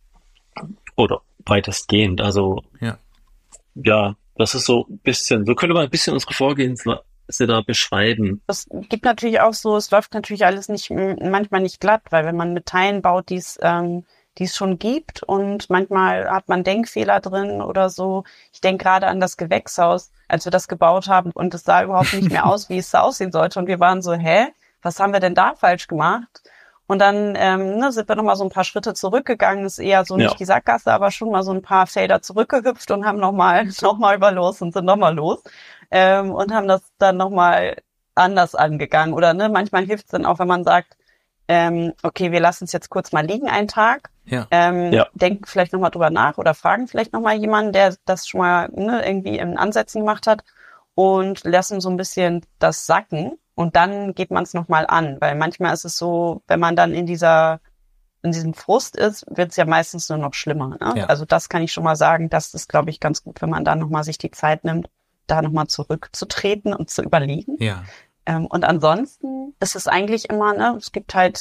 Oder weitestgehend, also ja, ja das ist so ein bisschen, so können wir ein bisschen unsere Vorgehensweise Sie da beschreiben. Es gibt natürlich auch so, es läuft natürlich alles nicht, manchmal nicht glatt, weil wenn man mit Teilen baut, die es ähm, die es schon gibt und manchmal hat man Denkfehler drin oder so. Ich denke gerade an das Gewächshaus, als wir das gebaut haben und es sah überhaupt nicht mehr aus, wie es da aussehen sollte und wir waren so, hä, was haben wir denn da falsch gemacht? Und dann ähm, ne, sind wir nochmal so ein paar Schritte zurückgegangen, ist eher so nicht ja. die Sackgasse, aber schon mal so ein paar Felder zurückgehüpft und haben nochmal noch mal über los und sind nochmal los. Ähm, und haben das dann nochmal anders angegangen. Oder ne, manchmal hilft es dann auch, wenn man sagt, ähm, okay, wir lassen es jetzt kurz mal liegen einen Tag, ja. Ähm, ja. denken vielleicht nochmal drüber nach oder fragen vielleicht nochmal jemanden, der das schon mal ne, irgendwie in Ansätzen gemacht hat und lassen so ein bisschen das sacken und dann geht man es nochmal an. Weil manchmal ist es so, wenn man dann in dieser in diesem Frust ist, wird es ja meistens nur noch schlimmer. Ne? Ja. Also das kann ich schon mal sagen, das ist, glaube ich, ganz gut, wenn man dann nochmal sich die Zeit nimmt, da nochmal zurückzutreten und zu überlegen. Ja. Ähm, und ansonsten ist es eigentlich immer, ne, es gibt halt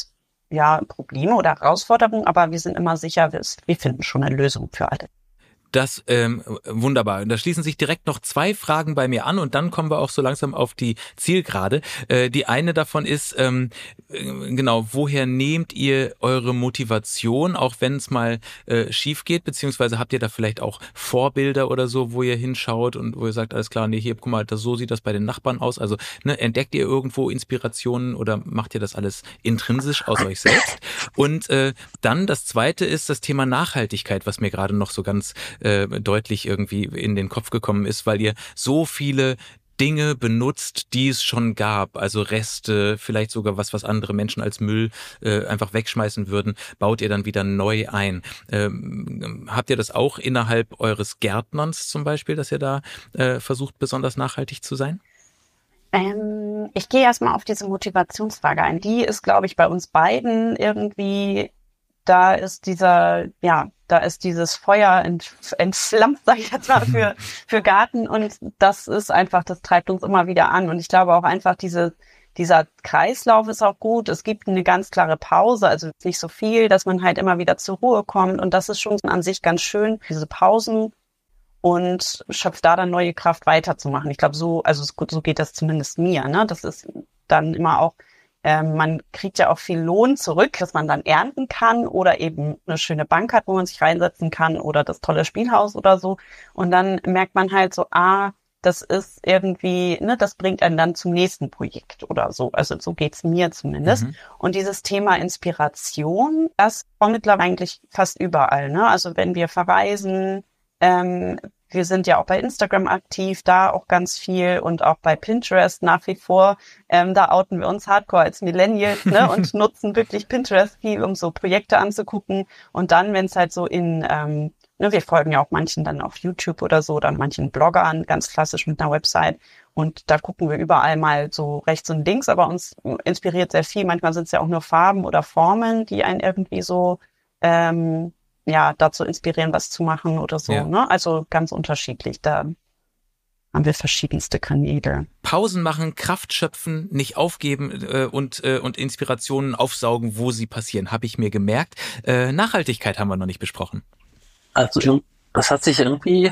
ja, Probleme oder Herausforderungen, aber wir sind immer sicher, wir, wir finden schon eine Lösung für alle. Das ähm, wunderbar. Da schließen sich direkt noch zwei Fragen bei mir an und dann kommen wir auch so langsam auf die Zielgerade. Äh, die eine davon ist, ähm, genau, woher nehmt ihr eure Motivation, auch wenn es mal äh, schief geht, beziehungsweise habt ihr da vielleicht auch Vorbilder oder so, wo ihr hinschaut und wo ihr sagt, alles klar, nee, hier, guck mal, das, so sieht das bei den Nachbarn aus. Also ne, entdeckt ihr irgendwo Inspirationen oder macht ihr das alles intrinsisch aus euch selbst? Und äh, dann das zweite ist das Thema Nachhaltigkeit, was mir gerade noch so ganz deutlich irgendwie in den Kopf gekommen ist, weil ihr so viele Dinge benutzt, die es schon gab, also Reste, vielleicht sogar was, was andere Menschen als Müll äh, einfach wegschmeißen würden, baut ihr dann wieder neu ein. Ähm, habt ihr das auch innerhalb eures Gärtnerns zum Beispiel, dass ihr da äh, versucht, besonders nachhaltig zu sein? Ähm, ich gehe erstmal auf diese Motivationsfrage ein. Die ist, glaube ich, bei uns beiden irgendwie, da ist dieser, ja, da ist dieses Feuer entf- entflammt, sage ich jetzt mal, für, für Garten und das ist einfach, das treibt uns immer wieder an und ich glaube auch einfach diese, dieser Kreislauf ist auch gut, es gibt eine ganz klare Pause, also nicht so viel, dass man halt immer wieder zur Ruhe kommt und das ist schon an sich ganz schön, diese Pausen und schöpft da dann neue Kraft weiterzumachen. Ich glaube so, also so geht das zumindest mir, ne, das ist dann immer auch, man kriegt ja auch viel Lohn zurück, dass man dann ernten kann oder eben eine schöne Bank hat, wo man sich reinsetzen kann oder das tolle Spielhaus oder so. Und dann merkt man halt so, ah, das ist irgendwie, ne, das bringt einen dann zum nächsten Projekt oder so. Also so geht's mir zumindest. Mhm. Und dieses Thema Inspiration, das kommt mittlerweile eigentlich fast überall, ne? Also wenn wir verreisen, ähm, wir sind ja auch bei Instagram aktiv, da auch ganz viel und auch bei Pinterest nach wie vor. Ähm, da outen wir uns hardcore als Millennials, ne, und nutzen wirklich Pinterest viel, um so Projekte anzugucken. Und dann, wenn es halt so in, ähm, ne, wir folgen ja auch manchen dann auf YouTube oder so, dann manchen Bloggern, ganz klassisch mit einer Website. Und da gucken wir überall mal so rechts und links, aber uns inspiriert sehr viel. Manchmal sind es ja auch nur Farben oder Formen, die einen irgendwie so ähm, ja, dazu inspirieren, was zu machen oder so, ja. Ne? Also ganz unterschiedlich. Da haben wir verschiedenste Kanäle. Pausen machen, Kraft schöpfen, nicht aufgeben äh, und äh, und Inspirationen aufsaugen, wo sie passieren, habe ich mir gemerkt. Äh, Nachhaltigkeit haben wir noch nicht besprochen. Also das hat sich irgendwie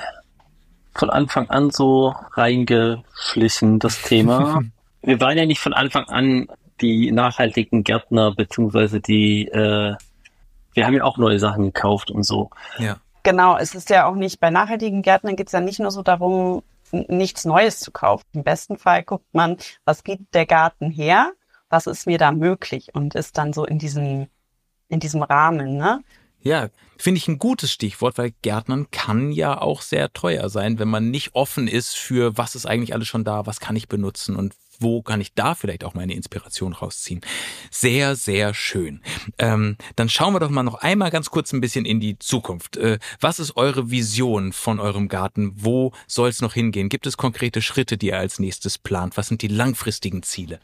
von Anfang an so reingeschlichen, das Thema. Wir waren ja nicht von Anfang an die nachhaltigen Gärtner, beziehungsweise die äh, wir haben ja auch neue Sachen gekauft und so. Ja. Genau, es ist ja auch nicht, bei nachhaltigen Gärtnern geht es ja nicht nur so darum, nichts Neues zu kaufen. Im besten Fall guckt man, was gibt der Garten her, was ist mir da möglich und ist dann so in diesem, in diesem Rahmen, ne? Ja, finde ich ein gutes Stichwort, weil Gärtnern kann ja auch sehr teuer sein, wenn man nicht offen ist für, was ist eigentlich alles schon da, was kann ich benutzen und wo kann ich da vielleicht auch meine Inspiration rausziehen. Sehr, sehr schön. Ähm, dann schauen wir doch mal noch einmal ganz kurz ein bisschen in die Zukunft. Äh, was ist eure Vision von eurem Garten? Wo soll es noch hingehen? Gibt es konkrete Schritte, die ihr als nächstes plant? Was sind die langfristigen Ziele?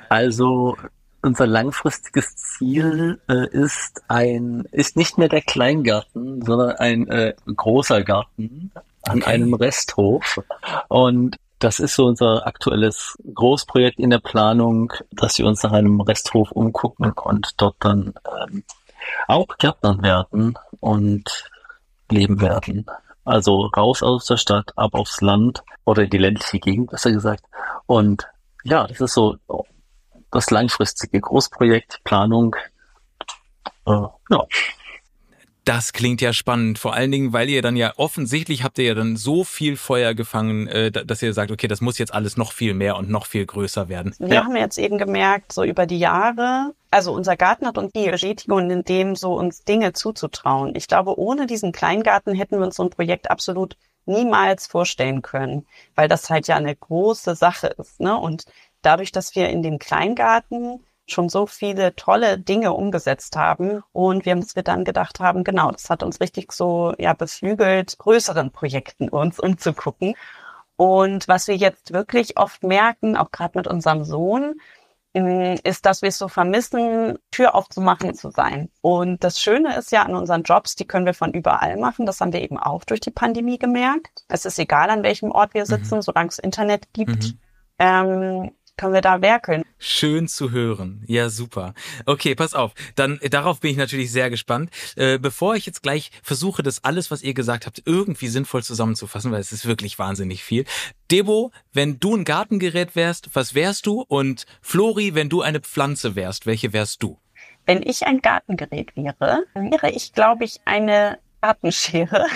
Also unser langfristiges Ziel äh, ist ein ist nicht mehr der Kleingarten, sondern ein äh, großer Garten an okay. einem Resthof. Und das ist so unser aktuelles Großprojekt in der Planung, dass wir uns nach einem Resthof umgucken und dort dann ähm, auch Gärtnern werden und leben werden. Also raus aus der Stadt, ab aufs Land oder in die ländliche Gegend, besser gesagt. Und ja, das ist so das langfristige Großprojekt, Planung. Äh, ja. Das klingt ja spannend, vor allen Dingen, weil ihr dann ja offensichtlich habt ihr ja dann so viel Feuer gefangen, dass ihr sagt, okay, das muss jetzt alles noch viel mehr und noch viel größer werden. Wir ja. haben jetzt eben gemerkt, so über die Jahre, also unser Garten hat uns die Bestätigung, in dem so uns Dinge zuzutrauen. Ich glaube, ohne diesen Kleingarten hätten wir uns so ein Projekt absolut niemals vorstellen können, weil das halt ja eine große Sache ist, ne? Und dadurch, dass wir in dem Kleingarten schon so viele tolle Dinge umgesetzt haben und wir, dass wir dann gedacht haben, genau, das hat uns richtig so ja beflügelt, größeren Projekten uns umzugucken. Und was wir jetzt wirklich oft merken, auch gerade mit unserem Sohn, ist, dass wir es so vermissen, Tür aufzumachen zu sein. Und das Schöne ist ja an unseren Jobs, die können wir von überall machen. Das haben wir eben auch durch die Pandemie gemerkt. Es ist egal, an welchem Ort wir sitzen, mhm. solange es Internet gibt. Mhm. Ähm, können wir da werkeln. Schön zu hören. Ja, super. Okay, pass auf. Dann äh, darauf bin ich natürlich sehr gespannt. Äh, bevor ich jetzt gleich versuche, das alles, was ihr gesagt habt, irgendwie sinnvoll zusammenzufassen, weil es ist wirklich wahnsinnig viel. Debo, wenn du ein Gartengerät wärst, was wärst du? Und Flori, wenn du eine Pflanze wärst, welche wärst du? Wenn ich ein Gartengerät wäre, wäre ich, glaube ich, eine Gartenschere.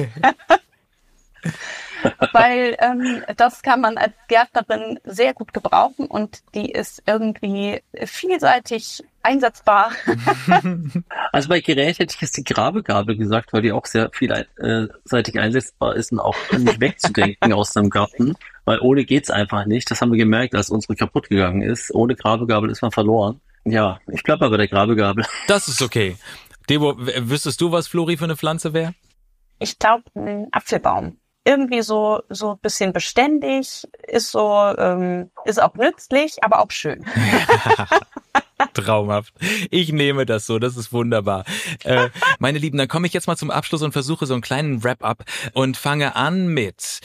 Weil ähm, das kann man als Gärtnerin sehr gut gebrauchen und die ist irgendwie vielseitig einsetzbar. Also bei Gerät hätte ich jetzt die Grabegabel gesagt, weil die auch sehr vielseitig einsetzbar ist und auch nicht wegzudenken aus dem Garten, weil ohne geht's einfach nicht. Das haben wir gemerkt, als unsere kaputt gegangen ist. Ohne Grabegabel ist man verloren. Ja, ich bleibe aber bei der Grabegabel. Das ist okay. Debo, w- wüsstest du, was Flori für eine Pflanze wäre? Ich glaube, ein Apfelbaum. Irgendwie so so ein bisschen beständig, ist so ähm, ist auch nützlich, aber auch schön. Traumhaft. Ich nehme das so, das ist wunderbar. Äh, meine Lieben, dann komme ich jetzt mal zum Abschluss und versuche so einen kleinen Wrap-up und fange an mit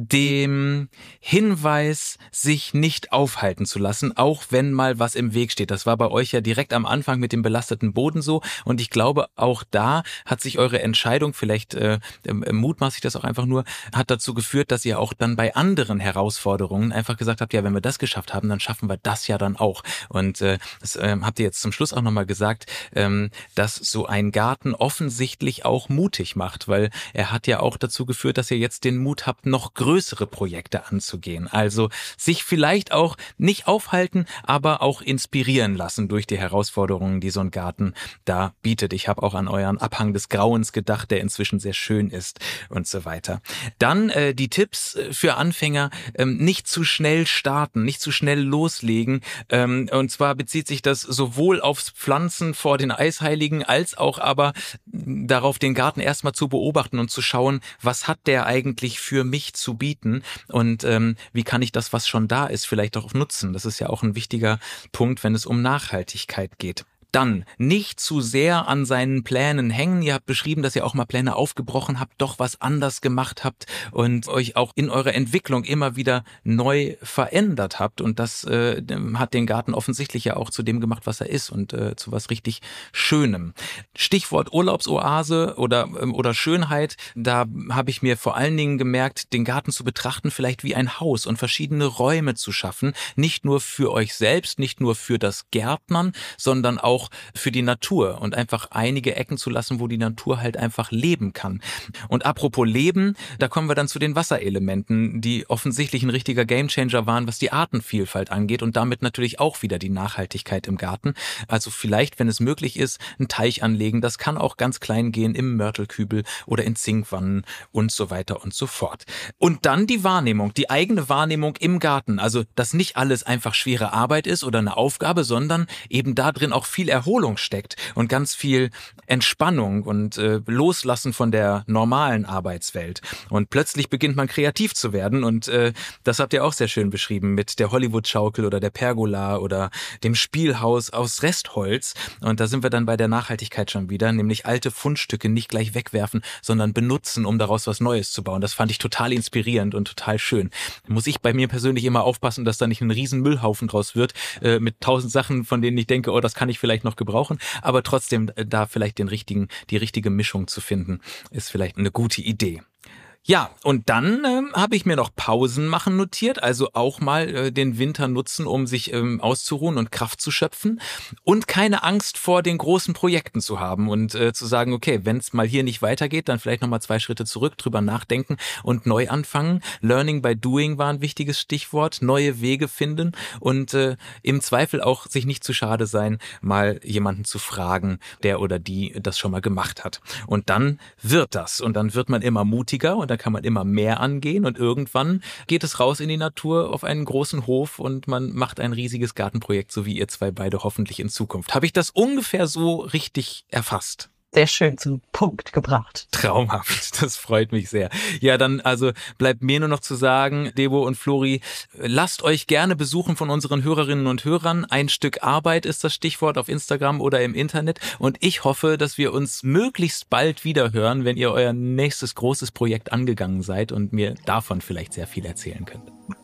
dem Hinweis, sich nicht aufhalten zu lassen, auch wenn mal was im Weg steht. Das war bei euch ja direkt am Anfang mit dem belasteten Boden so und ich glaube, auch da hat sich eure Entscheidung, vielleicht äh, mutmaße ich das auch einfach nur, hat dazu geführt, dass ihr auch dann bei anderen Herausforderungen einfach gesagt habt, ja, wenn wir das geschafft haben, dann schaffen wir das ja dann auch. Und äh, das äh, habt ihr jetzt zum Schluss auch nochmal gesagt, ähm, dass so ein Garten offensichtlich auch mutig macht, weil er hat ja auch dazu geführt, dass ihr jetzt den Mut habt, noch größere Projekte anzugehen. Also sich vielleicht auch nicht aufhalten, aber auch inspirieren lassen durch die Herausforderungen, die so ein Garten da bietet. Ich habe auch an euren Abhang des Grauens gedacht, der inzwischen sehr schön ist und so weiter. Dann äh, die Tipps für Anfänger, ähm, nicht zu schnell starten, nicht zu schnell loslegen. Ähm, und zwar bezieht sich das sowohl aufs Pflanzen vor den Eisheiligen, als auch aber darauf, den Garten erstmal zu beobachten und zu schauen, was hat der eigentlich für mich zu bieten und ähm, wie kann ich das, was schon da ist, vielleicht auch nutzen. Das ist ja auch ein wichtiger Punkt, wenn es um Nachhaltigkeit geht. Dann nicht zu sehr an seinen Plänen hängen. Ihr habt beschrieben, dass ihr auch mal Pläne aufgebrochen habt, doch was anders gemacht habt und euch auch in eurer Entwicklung immer wieder neu verändert habt. Und das äh, hat den Garten offensichtlich ja auch zu dem gemacht, was er ist und äh, zu was richtig Schönem. Stichwort Urlaubsoase oder, ähm, oder Schönheit, da habe ich mir vor allen Dingen gemerkt, den Garten zu betrachten vielleicht wie ein Haus und verschiedene Räume zu schaffen. Nicht nur für euch selbst, nicht nur für das Gärtnern, sondern auch für die Natur und einfach einige Ecken zu lassen, wo die Natur halt einfach leben kann. Und apropos Leben, da kommen wir dann zu den Wasserelementen, die offensichtlich ein richtiger Gamechanger waren, was die Artenvielfalt angeht und damit natürlich auch wieder die Nachhaltigkeit im Garten. Also vielleicht, wenn es möglich ist, einen Teich anlegen. Das kann auch ganz klein gehen im Mörtelkübel oder in Zinkwannen und so weiter und so fort. Und dann die Wahrnehmung, die eigene Wahrnehmung im Garten. Also, dass nicht alles einfach schwere Arbeit ist oder eine Aufgabe, sondern eben da drin auch viel Erholung steckt und ganz viel Entspannung und äh, Loslassen von der normalen Arbeitswelt. Und plötzlich beginnt man kreativ zu werden und äh, das habt ihr auch sehr schön beschrieben mit der Hollywood-Schaukel oder der Pergola oder dem Spielhaus aus Restholz. Und da sind wir dann bei der Nachhaltigkeit schon wieder, nämlich alte Fundstücke nicht gleich wegwerfen, sondern benutzen, um daraus was Neues zu bauen. Das fand ich total inspirierend und total schön. Da muss ich bei mir persönlich immer aufpassen, dass da nicht ein riesen Müllhaufen draus wird äh, mit tausend Sachen, von denen ich denke, oh, das kann ich vielleicht noch gebrauchen, aber trotzdem da vielleicht den richtigen, die richtige Mischung zu finden, ist vielleicht eine gute Idee. Ja, und dann ähm, habe ich mir noch Pausen machen notiert, also auch mal äh, den Winter nutzen, um sich ähm, auszuruhen und Kraft zu schöpfen und keine Angst vor den großen Projekten zu haben und äh, zu sagen, okay, wenn es mal hier nicht weitergeht, dann vielleicht nochmal zwei Schritte zurück, drüber nachdenken und neu anfangen. Learning by doing war ein wichtiges Stichwort, neue Wege finden und äh, im Zweifel auch sich nicht zu schade sein, mal jemanden zu fragen, der oder die das schon mal gemacht hat. Und dann wird das und dann wird man immer mutiger und dann kann man immer mehr angehen und irgendwann geht es raus in die Natur auf einen großen Hof und man macht ein riesiges Gartenprojekt, so wie ihr zwei beide hoffentlich in Zukunft. Habe ich das ungefähr so richtig erfasst? Sehr schön zum Punkt gebracht. Traumhaft, das freut mich sehr. Ja, dann also bleibt mir nur noch zu sagen, Debo und Flori, lasst euch gerne besuchen von unseren Hörerinnen und Hörern. Ein Stück Arbeit ist das Stichwort auf Instagram oder im Internet und ich hoffe, dass wir uns möglichst bald wieder hören, wenn ihr euer nächstes großes Projekt angegangen seid und mir davon vielleicht sehr viel erzählen könnt.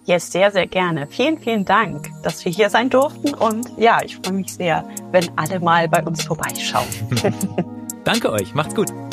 Yes, sehr, sehr gerne. Vielen, vielen Dank, dass wir hier sein durften. Und ja, ich freue mich sehr, wenn alle mal bei uns vorbeischauen. Danke euch. Macht's gut.